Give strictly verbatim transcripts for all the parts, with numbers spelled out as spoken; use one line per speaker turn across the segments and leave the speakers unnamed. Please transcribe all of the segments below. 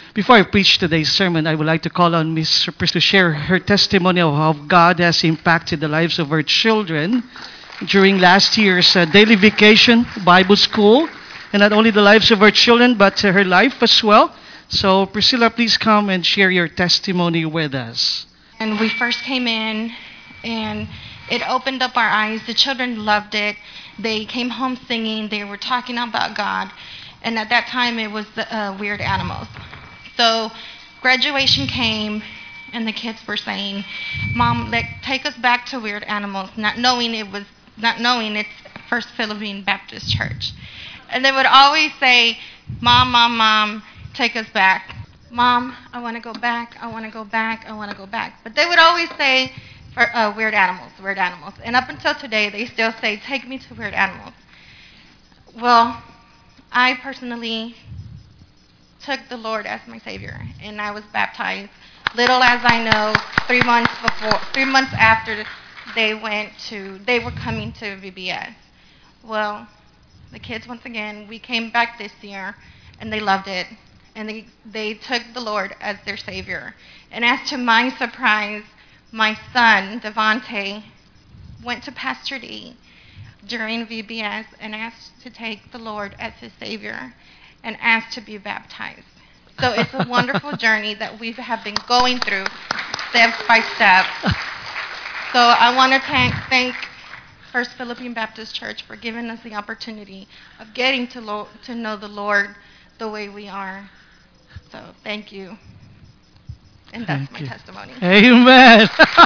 Before I preach today's sermon, I would like to call on Miss Pris to share her testimony of how God has impacted the lives of her children during last year's uh, daily vacation Bible school, and not only the lives of her children, but uh, her life as well. So, Priscilla, please come and share your testimony with us.
And we first came in, and it opened up our eyes. The children loved it. They came home singing. They were talking about God. And at that time, it was the uh, weird animals. So graduation came, and the kids were saying, "Mom, let, take us back to weird animals," not knowing it was, not knowing it's First Philippine Baptist Church. And they would always say, "Mom, Mom, Mom, take us back. Mom, I want to go back. I want to go back. I want to go back." But they would always say, for, uh, "Weird animals, weird animals." And up until today, they still say, "Take me to weird animals." Well, I personally took the Lord as my Savior, and I was baptized, little as I know, three months before, three months after they went to, they were coming to V B S. Well, the kids, once again, we came back this year, and they loved it, and they, they took the Lord as their Savior. And as to my surprise, my son, Devontae, went to Pastor D during V B S and asked to take the Lord as his Savior and asked to be baptized. So it's a wonderful journey that we have been going through step by step. So I want to thank, thank First Philippine Baptist Church for giving us the opportunity of getting to, lo- to know the Lord the way we are. So thank you. And that's
Thank
my
you.
testimony.
Amen.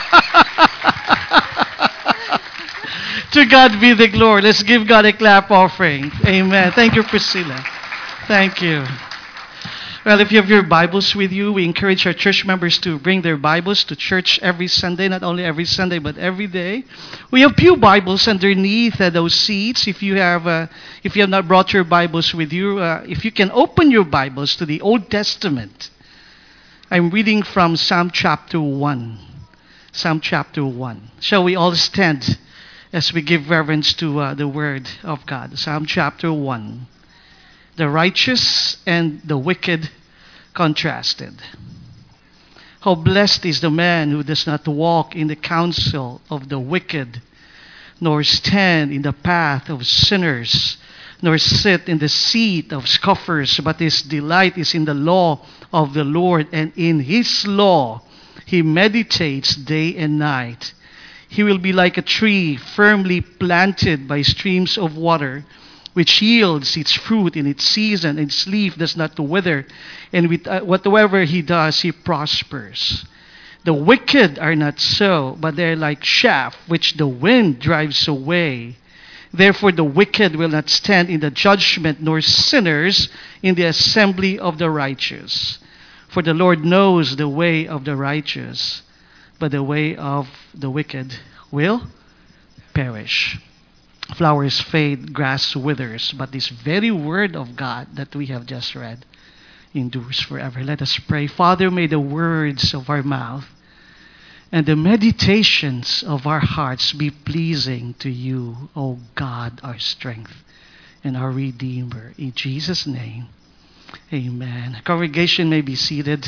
To God be the glory. Let's give God a clap offering. Amen. Thank you, Priscilla. Thank you. Well, if you have your Bibles with you, we encourage our church members to bring their Bibles to church every Sunday, not only every Sunday, but every day. We have pew Bibles underneath uh, those seats. If you have uh, if you have not brought your Bibles with you, uh, if you can open your Bibles to the Old Testament. I'm reading from Psalm chapter one. Psalm chapter one. Shall we all stand as we give reverence to uh, the Word of God? Psalm chapter one. The righteous and the wicked contrasted. How blessed is the man who does not walk in the counsel of the wicked, nor stand in the path of sinners, nor sit in the seat of scoffers, but his delight is in the law of the Lord, and in his law he meditates day and night. He will be like a tree firmly planted by streams of water, which yields its fruit in its season, and its leaf does not wither, and with uh, whatever he does, he prospers. The wicked are not so, but they are like chaff, which the wind drives away. Therefore the wicked will not stand in the judgment, nor sinners in the assembly of the righteous. For the Lord knows the way of the righteous, but the way of the wicked will perish. Flowers fade, grass withers, but this very word of God that we have just read endures forever. Let us pray. Father, may the words of our mouth and the meditations of our hearts be pleasing to you, O God, our strength and our Redeemer. In Jesus' name, amen. Congregation may be seated.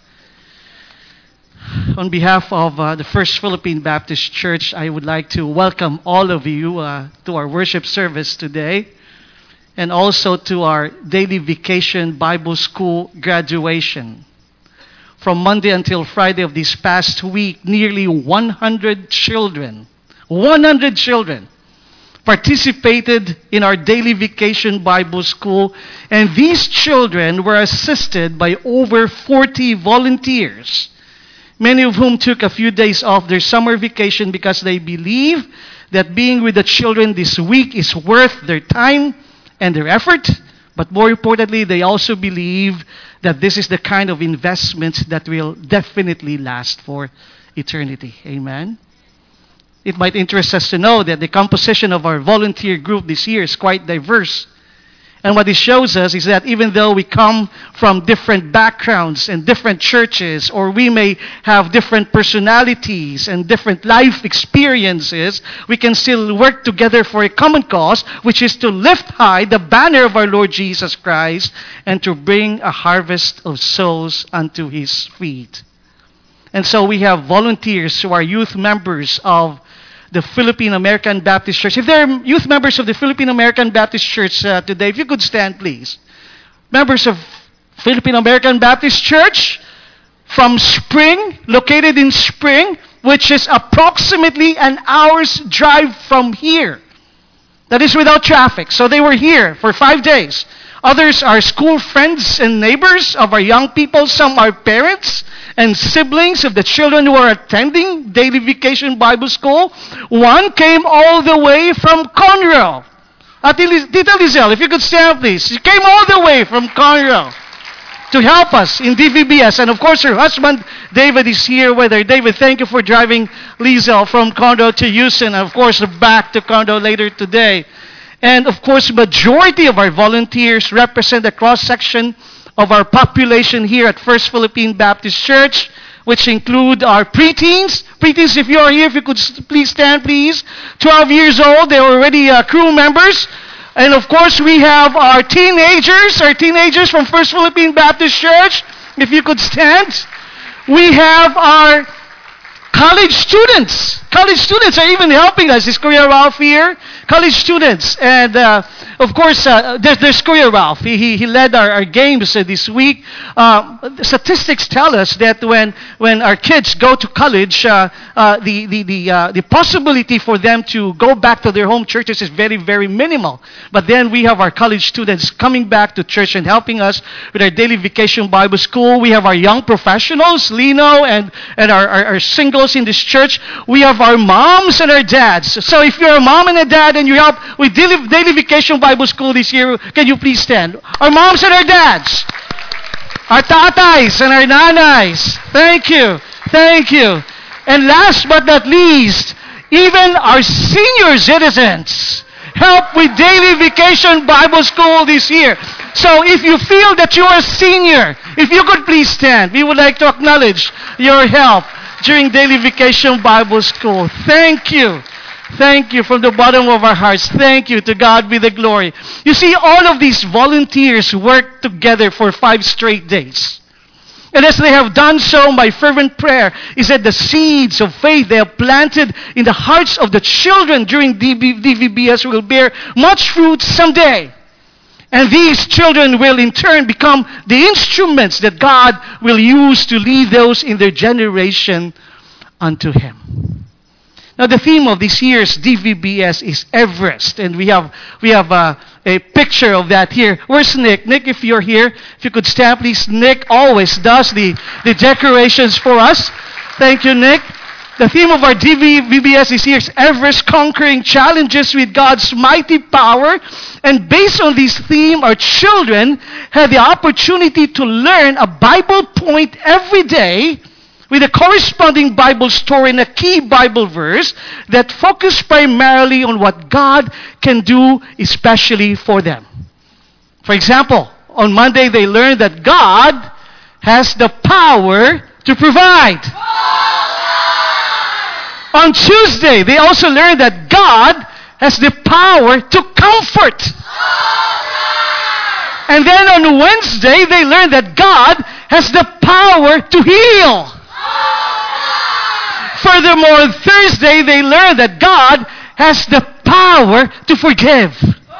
On behalf of uh, the First Philippine Baptist Church, I would like to welcome all of you uh, to our worship service today, and also to our daily vacation Bible school graduation. From Monday until Friday of this past week, nearly one hundred children, one hundred children participated in our daily vacation Bible school, and these children were assisted by over forty volunteers, many of whom took a few days off their summer vacation because they believe that being with the children this week is worth their time and their effort. But more importantly, they also believe that this is the kind of investment that will definitely last for eternity. Amen. It might interest us to know that the composition of our volunteer group this year is quite diverse. And what it shows us is that even though we come from different backgrounds and different churches, or we may have different personalities and different life experiences, we can still work together for a common cause, which is to lift high the banner of our Lord Jesus Christ and to bring a harvest of souls unto His feet. And so we have volunteers who are youth members of the Philippine American Baptist Church. If there are youth members of the Philippine American Baptist Church uh, today, if you could stand, please. Members of Philippine American Baptist Church from Spring, located in Spring, which is approximately an hour's drive from here. That is without traffic. So they were here for five days. Others are school friends and neighbors of our young people. Some are parents and siblings of the children who are attending Daily Vacation Bible School. One came all the way from Conroe. Uh, Tita Lizelle, if you could stand, please. She came all the way from Conroe to help us in D V B S. And of course, her husband, David, is here with her. David, thank you for driving Lizelle from Conroe to Houston. And of course, back to Conroe later today. And of course, majority of our volunteers represent a cross-section of our population here at First Philippine Baptist Church, which include our preteens. Preteens, if you are here, if you could please stand, please. twelve years old, they're already uh, crew members. And of course, we have our teenagers, our teenagers from First Philippine Baptist Church. If you could stand. We have our college students. College students are even helping us. Is Kuya Ralph here? College students. And uh, of course, uh, there's, there's Kuya Ralph. He, he, he led our, our games uh, this week. Uh, statistics tell us that when, when our kids go to college, uh, uh, the, the, the, uh, the possibility for them to go back to their home churches is very, very minimal. But then we have our college students coming back to church and helping us with our Daily Vacation Bible School. We have our young professionals, Lino, and, and our, our, our singles in this church. We have our moms and our dads. So if you're a mom and a dad and you help with Daily, Daily Vacation Bible School this year, can you please stand? Our moms and our dads. Our tatais and our nanays. Thank you. Thank you. And last but not least, even our senior citizens help with Daily Vacation Bible School this year. So if you feel that you are a senior, if you could please stand, we would like to acknowledge your help during Daily Vacation Bible School. Thank you. Thank you from the bottom of our hearts. Thank you. To God be the glory. You see, all of these volunteers work together for five straight days. And as they have done so, my fervent prayer is that the seeds of faith they have planted in the hearts of the children during D V B S will bear much fruit someday. And these children will in turn become the instruments that God will use to lead those in their generation unto Him. Now the theme of this year's D V B S is Everest. And we have we have uh, a picture of that here. Where's Nick? Nick, if you're here, if you could stand, please. Nick always does the, the decorations for us. Thank you, Nick. The theme of our D V B S this year is Everest, Conquering Challenges with God's Mighty Power. And based on this theme, our children have the opportunity to learn a Bible point every day with a corresponding Bible story and a key Bible verse that focus primarily on what God can do especially for them. For example, on Monday they learned that God has the power to provide. On Tuesday, they also learned that God has the power to comfort. And then on Wednesday, they learned that God has the power to heal. Furthermore, on Thursday, they learned that God has the power to forgive.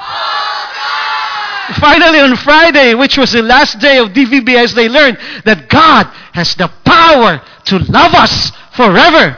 Finally, on Friday, which was the last day of D V B S, they learned that God has the power to love us forever.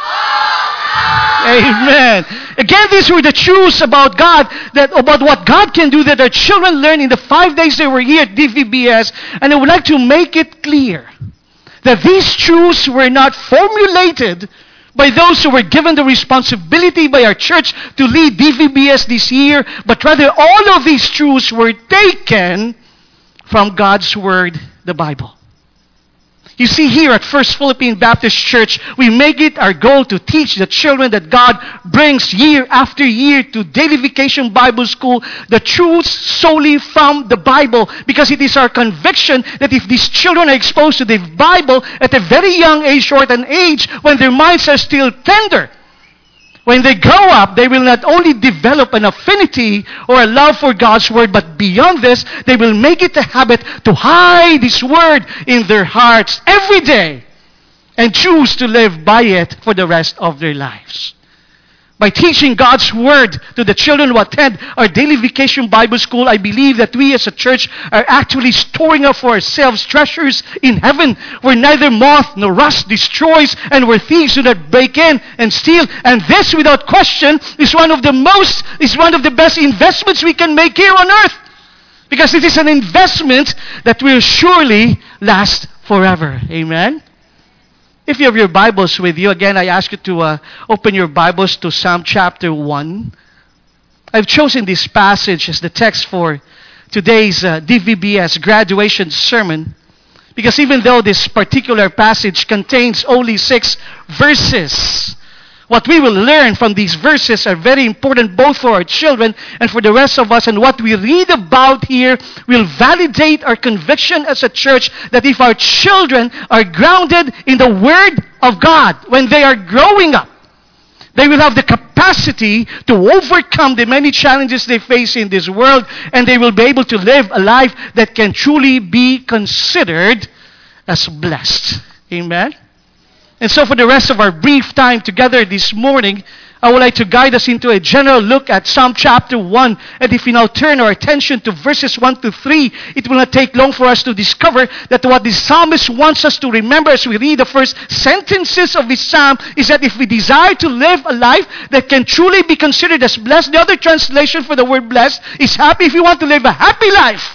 Amen. Again, these were the truths about God, that about what God can do that our children learned in the five days they were here at D V B S. And I would like to make it clear that these truths were not formulated by those who were given the responsibility by our church to lead D V B S this year, but rather all of these truths were taken from God's Word, the Bible. You see, here at First Philippine Baptist Church, we make it our goal to teach the children that God brings year after year to Daily Vacation Bible School the truths solely from the Bible, because it is our conviction that if these children are exposed to the Bible at a very young age or at an age when their minds are still tender, when they grow up, they will not only develop an affinity or a love for God's Word, but beyond this, they will make it a habit to hide His Word in their hearts every day and choose to live by it for the rest of their lives. By teaching God's Word to the children who attend our Daily Vacation Bible School, I believe that we as a church are actually storing up for ourselves treasures in heaven where neither moth nor rust destroys and where thieves do not break in and steal. And this, without question, is one of the most, is one of the best investments we can make here on earth. Because it is an investment that will surely last forever. Amen? If you have your Bibles with you, again, I ask you to uh, open your Bibles to Psalm chapter one. I've chosen this passage as the text for today's uh, D V B S graduation sermon, because even though this particular passage contains only six verses, what we will learn from these verses are very important both for our children and for the rest of us. And what we read about here will validate our conviction as a church that if our children are grounded in the Word of God when they are growing up, they will have the capacity to overcome the many challenges they face in this world, and they will be able to live a life that can truly be considered as blessed. Amen? And so for the rest of our brief time together this morning, I would like to guide us into a general look at Psalm chapter one. And if we now turn our attention to verses one to three, it will not take long for us to discover that what the psalmist wants us to remember as we read the first sentences of this psalm is that if we desire to live a life that can truly be considered as blessed, the other translation for the word blessed is happy. If you want to live a happy life,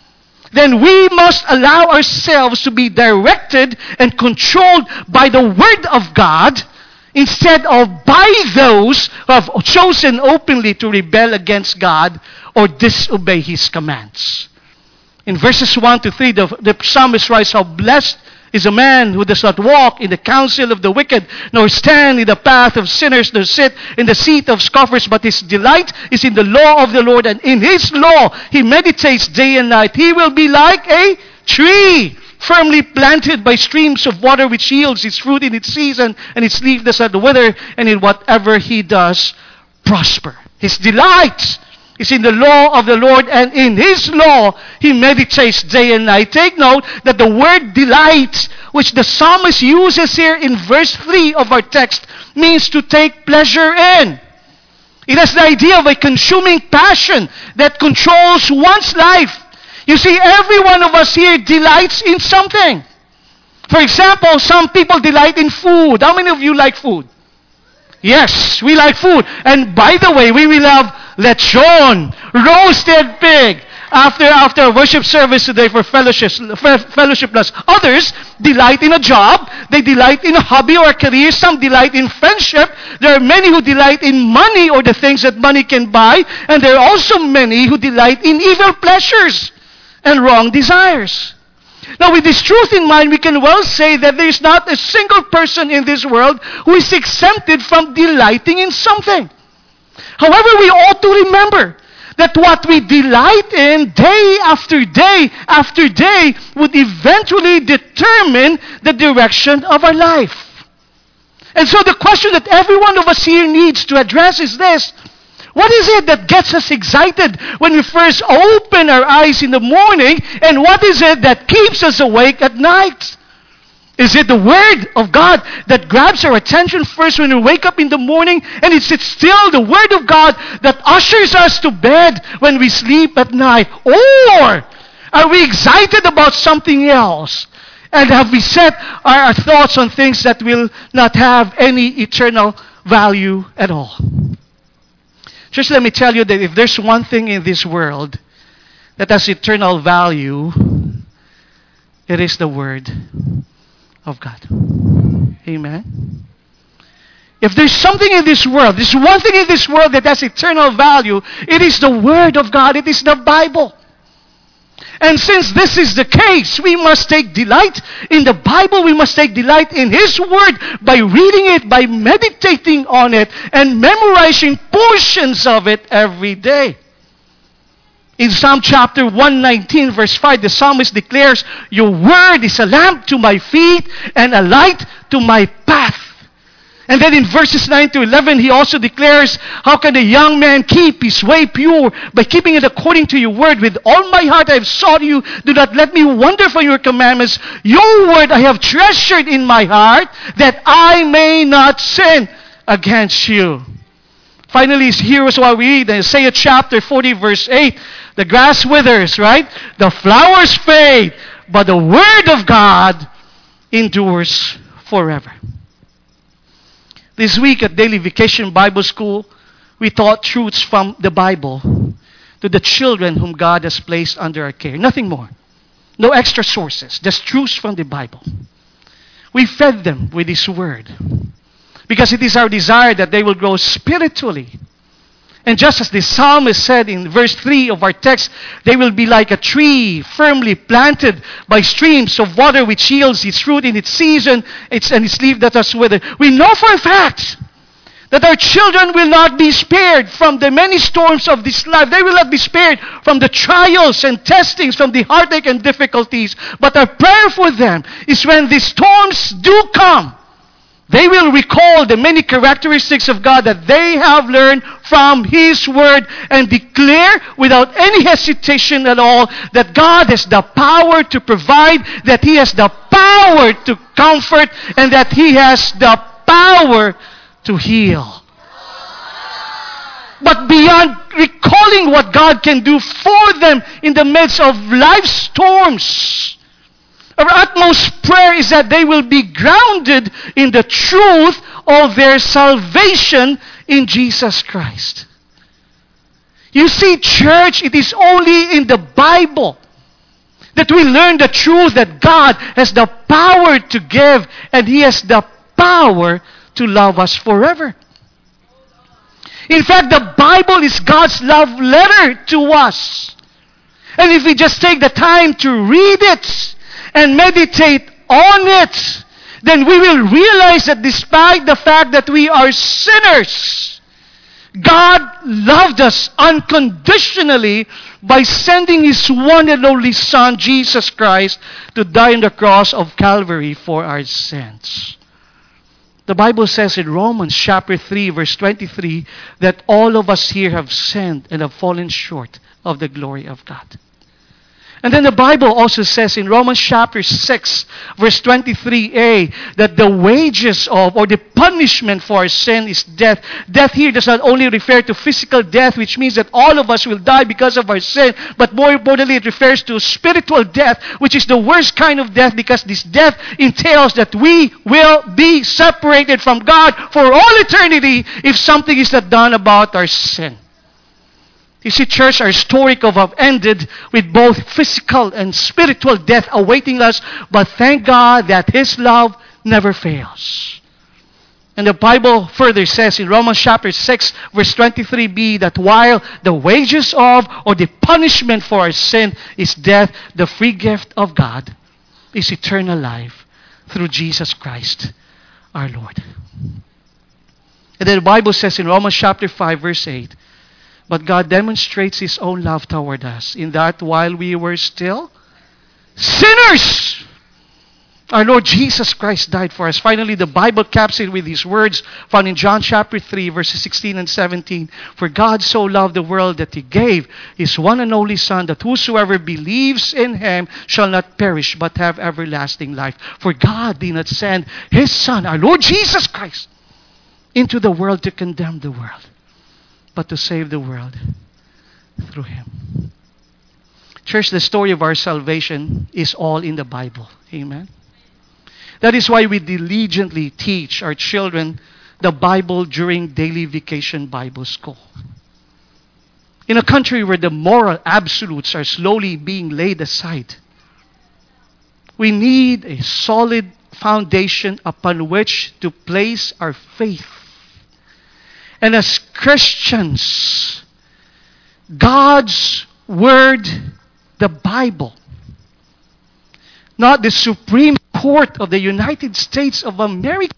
then we must allow ourselves to be directed and controlled by the Word of God instead of by those who have chosen openly to rebel against God or disobey His commands. In verses one to three, the, the psalmist writes, "How blessed is a man who does not walk in the counsel of the wicked, nor stand in the path of sinners, nor sit in the seat of scoffers, but his delight is in the law of the Lord, and in His law he meditates day and night. He will be like a tree firmly planted by streams of water, which yields its fruit in its season, and its leaf does not wither, and in whatever he does, prosper." His delight is in the law of the Lord, and in His law he meditates day and night. Take note that the word delight, which the psalmist uses here in verse three of our text, means to take pleasure in. It has the idea of a consuming passion that controls one's life. You see, every one of us here delights in something. For example, some people delight in food. How many of you like food? Yes, we like food. And by the way, we will have lechon, roasted pig, after after worship service today for fellowship, fellowship plus. Others delight in a job. They delight in a hobby or a career. Some delight in friendship. There are many who delight in money or the things that money can buy. And there are also many who delight in evil pleasures and wrong desires. Now, with this truth in mind, we can well say that there is not a single person in this world who is exempted from delighting in something. However, we ought to remember that what we delight in day after day after day would eventually determine the direction of our life. And so the question that every one of us here needs to address is this: what is it that gets us excited when we first open our eyes in the morning, and what is it that keeps us awake at night? Is it the Word of God that grabs our attention first when we wake up in the morning, and is it still the Word of God that ushers us to bed when we sleep at night? Or are we excited about something else? And have we set our, our thoughts on things that will not have any eternal value at all? Just let me tell you that if there's one thing in this world that has eternal value, it is the Word of God. Amen. If there's something in this world, there's one thing in this world that has eternal value, it is the Word of God. It is the Bible. And since this is the case, we must take delight in the Bible. We must take delight in His Word by reading it, by meditating on it, and memorizing portions of it every day. In Psalm chapter one nineteen, verse five, the psalmist declares, "Your word is a lamp to my feet and a light to my path." And then in verses nine to eleven, he also declares, "How can a young man keep his way pure? By keeping it according to your word. With all my heart I have sought you. Do not let me wander from your commandments. Your word I have treasured in my heart, that I may not sin against you." Finally, here is what we read in Isaiah chapter forty, verse eight. The grass withers, right? The flowers fade, but the word of God endures forever. This week at Daily Vacation Bible School, we taught truths from the Bible to the children whom God has placed under our care. Nothing more. No extra sources. Just truths from the Bible. We fed them with His Word, because it is our desire that they will grow spiritually. And just as the psalmist said in verse three of our text, they will be like a tree firmly planted by streams of water, which yields its fruit in its season, its, and its leaf that does wither. We know for a fact that our children will not be spared from the many storms of this life. They will not be spared from the trials and testings, from the heartache and difficulties. But our prayer for them is when the storms do come, they will recall the many characteristics of God that they have learned from His Word, and declare without any hesitation at all that God has the power to provide, that He has the power to comfort, and that He has the power to heal. But beyond recalling what God can do for them in the midst of life's storms, our utmost prayer is that they will be grounded in the truth of their salvation in Jesus Christ. You see, church, it is only in the Bible that we learn the truth that God has the power to give, and He has the power to love us forever. In fact, the Bible is God's love letter to us. And if we just take the time to read it and meditate on it, then we will realize that despite the fact that we are sinners, God loved us unconditionally by sending His one and only Son, Jesus Christ, to die on the cross of Calvary for our sins. The Bible says in Romans chapter three, verse twenty-three, that all of us here have sinned and have fallen short of the glory of God. And then the Bible also says in Romans chapter six, verse twenty-three a, that the wages of, or the punishment for our sin is death. Death here does not only refer to physical death, which means that all of us will die because of our sin, but more importantly, it refers to spiritual death, which is the worst kind of death, because this death entails that we will be separated from God for all eternity if something is not done about our sin. You see, church, our story could have ended with both physical and spiritual death awaiting us, but thank God that His love never fails. And the Bible further says in Romans chapter six, verse twenty-three b, that while the wages of, or the punishment for our sin is death, the free gift of God is eternal life through Jesus Christ our Lord. And then the Bible says in Romans chapter five, verse eight, but God demonstrates His own love toward us, in that while we were still sinners, our Lord Jesus Christ died for us. Finally, the Bible caps it with these words found in John chapter three, verses sixteen and seventeen. For God so loved the world that He gave His one and only Son, that whosoever believes in Him shall not perish, but have everlasting life. For God did not send His Son, our Lord Jesus Christ, into the world to condemn the world, but to save the world through Him. Church, the story of our salvation is all in the Bible. Amen. That is why we diligently teach our children the Bible during Daily Vacation Bible School. In a country where the moral absolutes are slowly being laid aside, we need a solid foundation upon which to place our faith. And as Christians, God's Word The Bible. Not the Supreme Court of the United States of America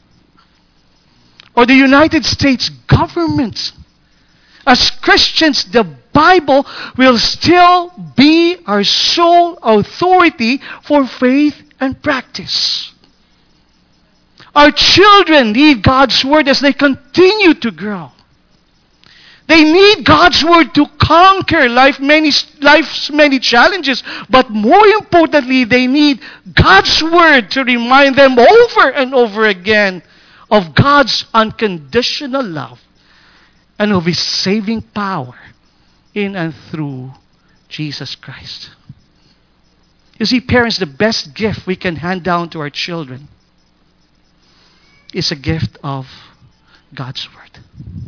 or the United States government. As Christians, the Bible will still be our sole authority for faith and practice. Our children need God's Word as they continue to grow. They need God's Word to conquer life many, life's many challenges. But more importantly, they need God's Word to remind them over and over again of God's unconditional love and of His saving power in and through Jesus Christ. You see, parents, the best gift we can hand down to our children is a gift of God's Word.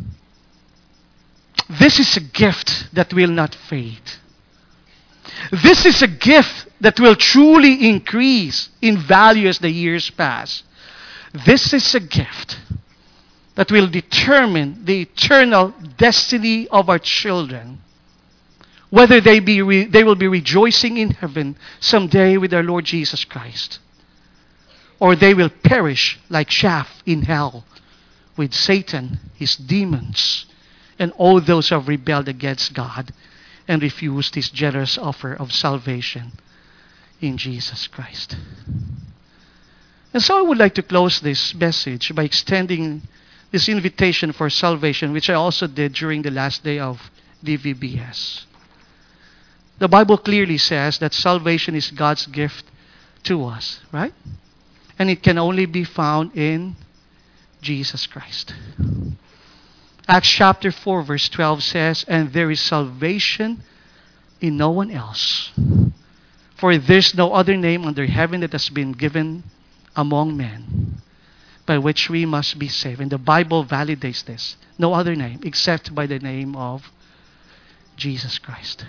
This is a gift that will not fade. This is a gift that will truly increase in value as the years pass. This is a gift that will determine the eternal destiny of our children. Whether they be re- they will be rejoicing in heaven someday with our Lord Jesus Christ, or they will perish like chaff in hell with Satan, his demons, and all those who have rebelled against God and refused His generous offer of salvation in Jesus Christ. And so I would like to close this message by extending this invitation for salvation, which I also did during the last day of D V B S. The Bible clearly says that salvation is God's gift to us, right? And it can only be found in Jesus Christ. Acts chapter four verse twelve says, "And there is salvation in no one else. For there is no other name under heaven that has been given among men by which we must be saved." And the Bible validates this. No other name except by the name of Jesus Christ.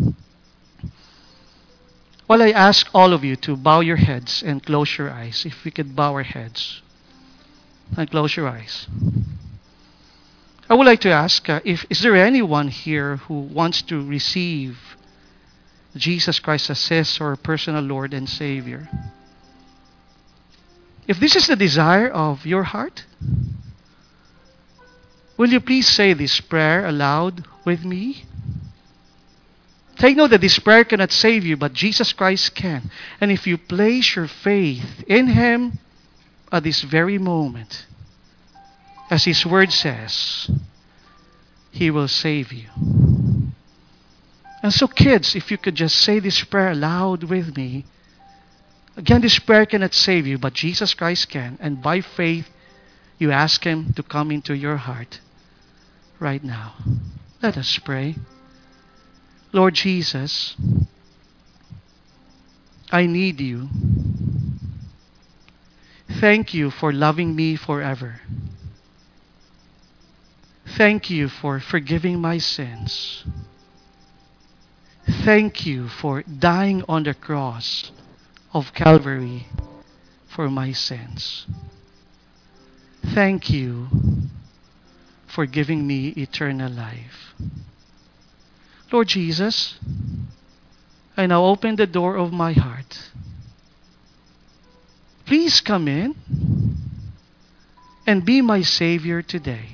Well, I ask all of you to bow your heads and close your eyes. If we could bow our heads and close your eyes. I would like to ask, uh, if is there anyone here who wants to receive Jesus Christ as his or personal Lord and Savior? If this is the desire of your heart, will you please say this prayer aloud with me? Take note that this prayer cannot save you, but Jesus Christ can. And if you place your faith in Him at this very moment, as His Word says, He will save you. And so kids, if you could just say this prayer aloud with me. Again, this prayer cannot save you, but Jesus Christ can. And by faith, you ask Him to come into your heart right now. Let us pray. Lord Jesus, I need You. Thank You for loving me forever. Thank You for forgiving my sins. Thank You for dying on the cross of Calvary for my sins. Thank You for giving me eternal life. Lord Jesus, I now open the door of my heart. Please come in and be my Savior today.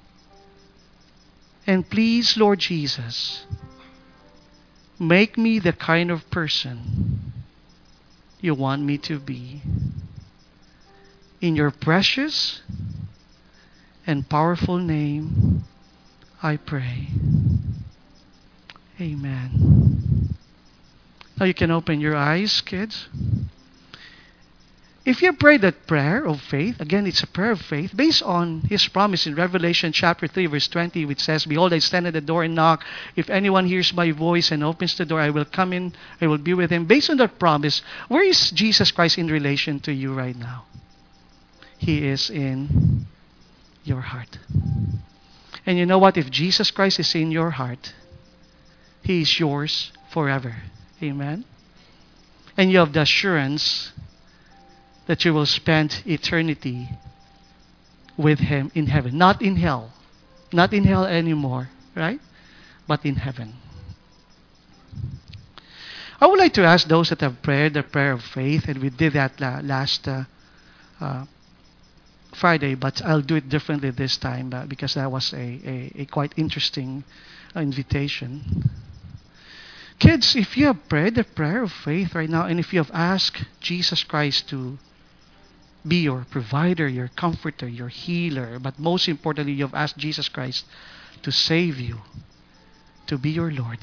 And please, Lord Jesus, make me the kind of person You want me to be. In Your precious and powerful name, I pray. Amen. Now you can open your eyes, kids. If you pray that prayer of faith, again, it's a prayer of faith based on His promise in Revelation chapter three, verse twenty, which says, "Behold, I stand at the door and knock. If anyone hears my voice and opens the door, I will come in, I will be with him." Based on that promise, where is Jesus Christ in relation to you right now? He is in your heart. And you know what? If Jesus Christ is in your heart, He is yours forever. Amen? And you have the assurance that you will spend eternity with Him in heaven. Not in hell. Not in hell anymore, right? But in heaven. I would like to ask those that have prayed the prayer of faith, and we did that la- last uh, uh, Friday, but I'll do it differently this time uh, because that was a, a, a quite interesting uh, invitation. Kids, if you have prayed the prayer of faith right now, and if you have asked Jesus Christ to be your provider, your comforter, your healer, but most importantly, you have asked Jesus Christ to save you, to be your Lord.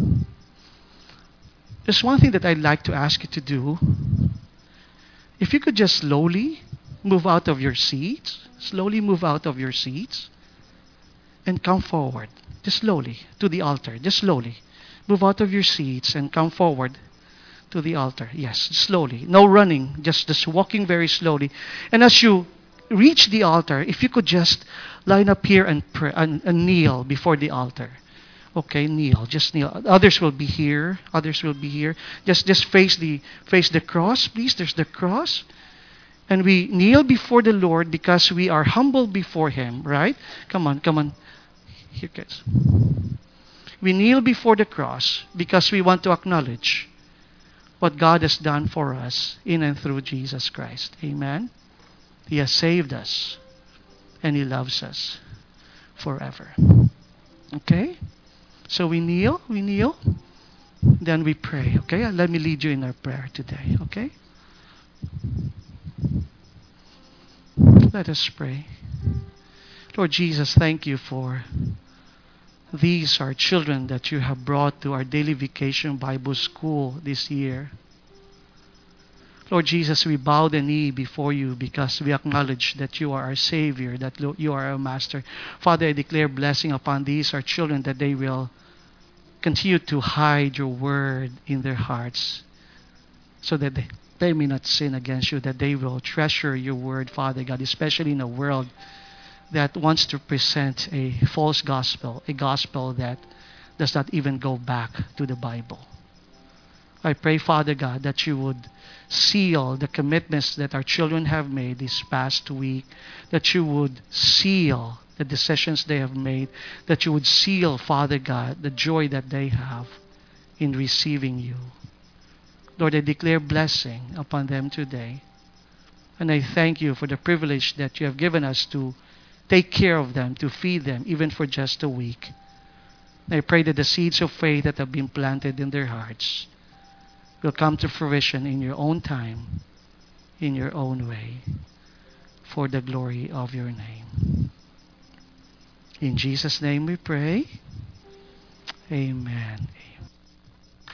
There's one thing that I'd like to ask you to do. If you could just slowly move out of your seats, slowly move out of your seats, and come forward, just slowly, to the altar, just slowly. Move out of your seats and come forward to the altar. Yes, slowly. No running, just, just walking very slowly. And as you reach the altar, if you could just line up here and, pray, and, and kneel before the altar. Okay, kneel. Just kneel. Others will be here. Others will be here. Just just face the face the cross, please. There's the cross. And we kneel before the Lord because we are humble before Him, right? Come on, come on. Here, guys. We kneel before the cross because we want to acknowledge what God has done for us in and through Jesus Christ. Amen. He has saved us and He loves us forever. Okay? So we kneel, we kneel, then we pray. Okay? Let me lead you in our prayer today. Okay? Let us pray. Lord Jesus, thank you for these are children that you have brought to our daily vacation Bible school this year. Lord Jesus, we bow the knee before you because we acknowledge that you are our Savior, that you are our Master. Father, I declare blessing upon these, our children, that they will continue to hide your word in their hearts so that they, they may not sin against you, that they will treasure your word, Father God, especially in a world that wants to present a false gospel, a gospel that does not even go back to the Bible. I pray, Father God, that you would seal the commitments that our children have made this past week, that you would seal the decisions they have made, that you would seal, Father God, the joy that they have in receiving you. Lord, I declare blessing upon them today. And I thank you for the privilege that you have given us to take care of them, to feed them, even for just a week. I pray that the seeds of faith that have been planted in their hearts will come to fruition in your own time, in your own way, for the glory of your name. In Jesus' name we pray. Amen.